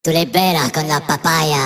Tu le beras con la papaya.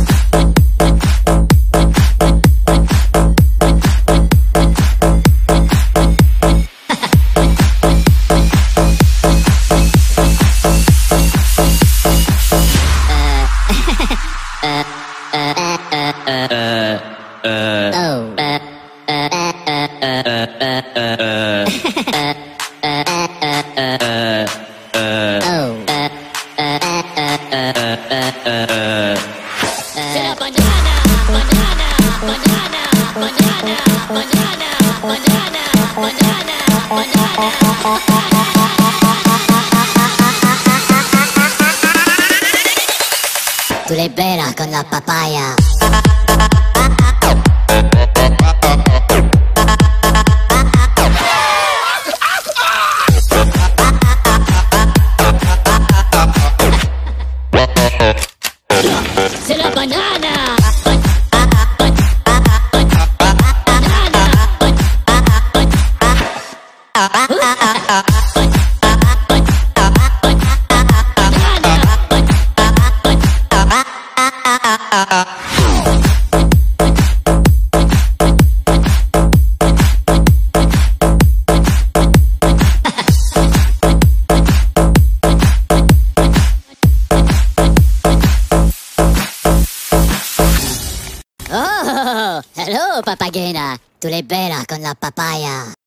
Será banana, banana, banana, banana, banana, banana, banana, banana. Tu le beras con la papaya. Será banana. Oh, hello, papagena. Tu le beras con la papaya.